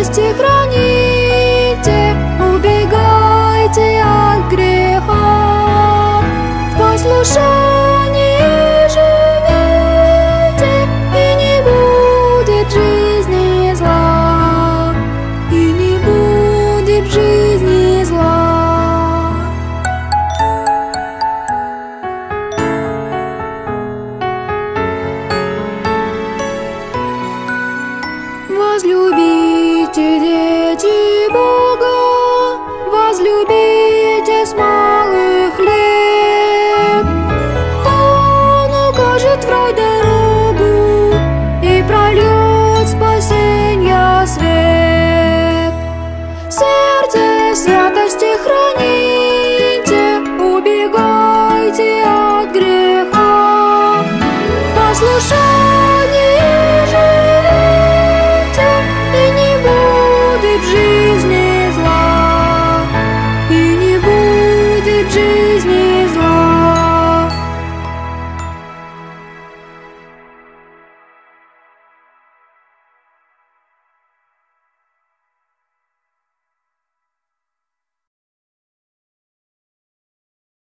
святости храните, убегайте от греха. В послушании живите, и не будет в жизни зла, и не будет в жизни зла. Возлюбите, дети Бога, возлюбите с малых лет. Он укажет в рай дорогу и прольет спасенья свет. В сердце святости храните, убегайте от греха. В послушании живите, и не будет в жизни зла, и не будет в жизни